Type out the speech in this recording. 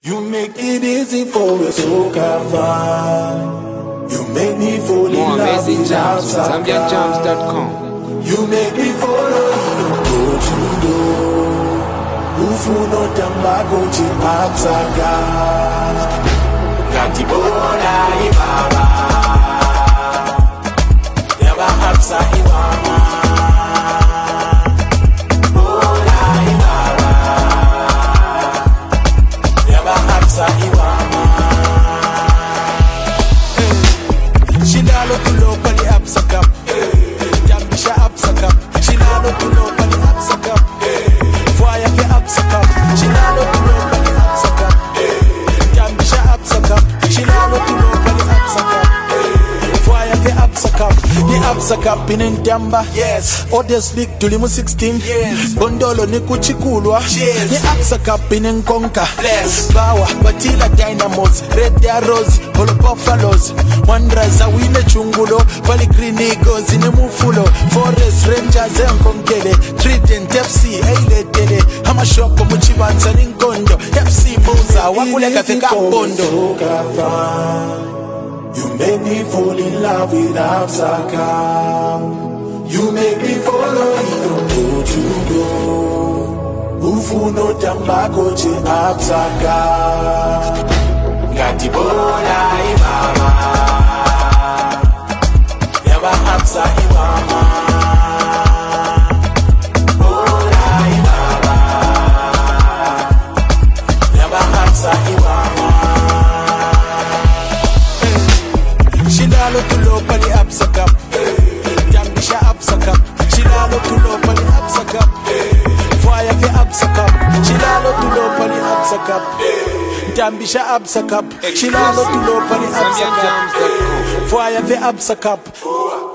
You make it easy for a soca vibe. You make me fall in love with ZambianJams.com. You make me follow you from door to door. Ufuno tambago chi apsaka. Gatibona ibaba. Yaba apsa ibaba. Shinalo tulo pali apsakap, jambisha apsakap. Shinalo tulo pali apsakap, voya fi apsakap. Shinalo tulo pali apsakap, jambisha apsakap. Shinalo tulo pali apsakap, voya fi apsakap. Ni apsakap inin jamba, yes. Others speak tulimu 16, yes. Bondolo ni kuchikulwa, yes. Ni apsakap inin konka, bless. Bawa batila dynamos, red arrows, holo buffaloes. Wanderers are win a chungulo, Valley Green Eagles in a mufulo, Forest Rangers and Konkele, Trident FC, Aile Tele, Hamashoko Muchibanza Ninkondo, FC Moza, Wakuleka Feka Bondo. You make me fall in love with Absaka. You make me follow you from door to door. Ufuno tambako chi Absaka. Gatibona ibaba. Apsa ibaba, ola ibaba, yaba apsa ibaba. Shinalo tulo pali apsa cup, jambisha apsa cup. Shinalo tulo pali apsa cup, voya fi apsa cup. Shinalo tulo pali apsa cup, jambisha apsa cup. Shinalo tulo pali apsa cup, voya fi apsa cup.